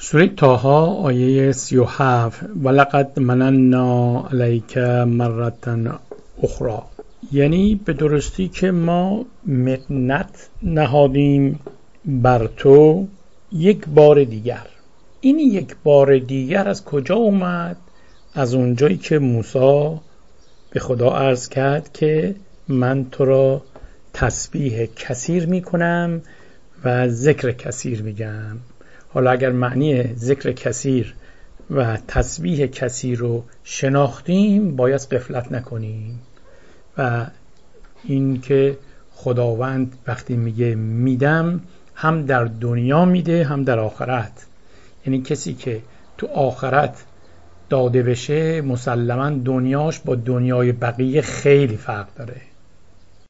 سوره طه آیه 37 ولقد مننا علیک مرة اخرى، یعنی به درستی که ما منت نهادیم بر تو یک بار دیگر. این یک بار دیگر از کجا اومد؟ از اونجایی که موسی به خدا عرض کرد که من تو را تسبیح کثیر میکنم و ذکر کثیر میگم. حالا اگر معنی ذکر کثیر و تسبیح کثیر رو شناختیم باید غفلت نکنیم. و این که خداوند وقتی میگه میدم هم در دنیا میده هم در آخرت، یعنی کسی که تو آخرت داده بشه مسلماً دنیاش با دنیای بقیه خیلی فرق داره.